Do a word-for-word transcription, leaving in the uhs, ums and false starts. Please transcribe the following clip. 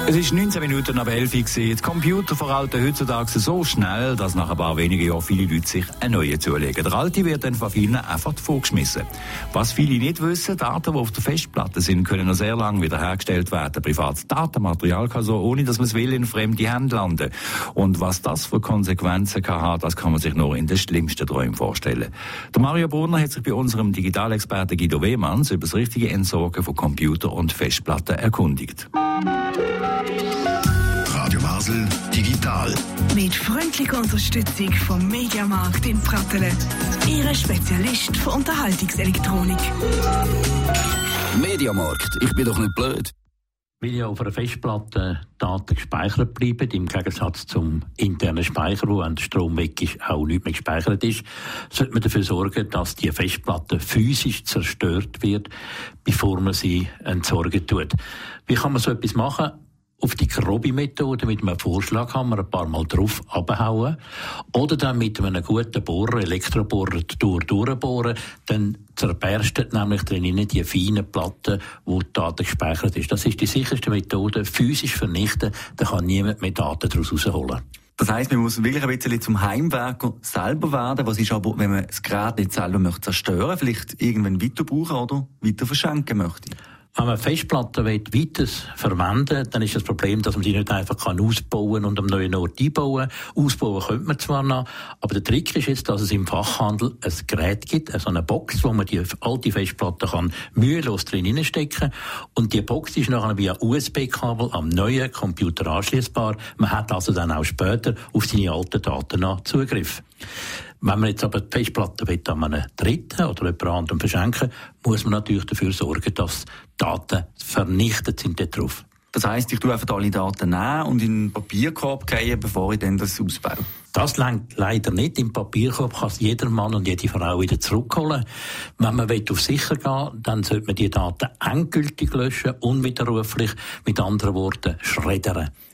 Es ist neunzehn Minuten nach elf Uhr. Die Computer veralten heutzutage so schnell, dass nach ein paar wenigen Jahren viele Leute sich einen neuen zulegen. Der alte wird dann von vielen einfach vorgeschmissen. Was viele nicht wissen, Daten, die auf der Festplatte sind, können noch sehr lange wiederhergestellt werden. Privates Datenmaterial kann so, ohne dass man es will, in fremde Hände landen. Und was das für Konsequenzen kann haben, das kann man sich nur in den schlimmsten Träumen vorstellen. Der Mario Brunner hat sich bei unserem Digitalexperten Guido Wehmanns über das richtige Entsorgen von Computer und Festplatten erkundigt. Radio Basel Digital. Mit freundlicher Unterstützung vom Mediamarkt in Pratteln. Ihre Spezialist für Unterhaltungselektronik. Mediamarkt, ich bin doch nicht blöd. Weil ja auf einer Festplatte Daten gespeichert bleiben, im Gegensatz zum internen Speicher, wo, wenn der Strom weg ist, auch nicht mehr gespeichert ist, sollte man dafür sorgen, dass die Festplatte physisch zerstört wird, bevor man sie entsorgen tut. Wie kann man so etwas machen? Auf die grobe Methode mit einem Vorschlaghammer ein paar Mal drauf abhauen oder dann mit einem guten Bohrer, Elektrobohrer durch durchbohren, dann zerberstet nämlich drinnen die feinen Platten, wo die Daten gespeichert ist. Das ist die sicherste Methode, physisch vernichten, da kann niemand mehr Daten daraus rausholen. Das heisst, man muss wirklich ein bisschen zum Heimwerker selber werden. Was ist aber, wenn man das Gerät nicht selber möchte zerstören, vielleicht irgendwann weiter brauchen oder weiter verschenken möchte? Wenn man Festplatten weiter verwenden, dann ist das Problem, dass man die nicht einfach ausbauen und am neuen Ort einbauen kann. Ausbauen könnte man zwar noch, aber der Trick ist jetzt, dass es im Fachhandel ein Gerät gibt, also eine Box, wo man die alte Festplatte kann mühelos drin hineinstecken kann. Und die Box ist nachher via U S B-Kabel am neuen Computer anschließbar. Man hat also dann auch später auf seine alten Daten noch Zugriff. Wenn man jetzt aber die Festplatte an einen Dritten oder jemand anderem verschenken, muss man natürlich dafür sorgen, dass die Daten vernichtet sind darauf. Das heisst, ich tue einfach alle Daten nehmen und in einen Papierkorb gehen, bevor ich dann das ausbaue? Das reicht leider nicht. Im Papierkorb kann es jeder Mann und jede Frau wieder zurückholen. Wenn man auf sicher gehen, dann sollte man die Daten endgültig löschen, unwiderruflich, mit anderen Worten schreddern.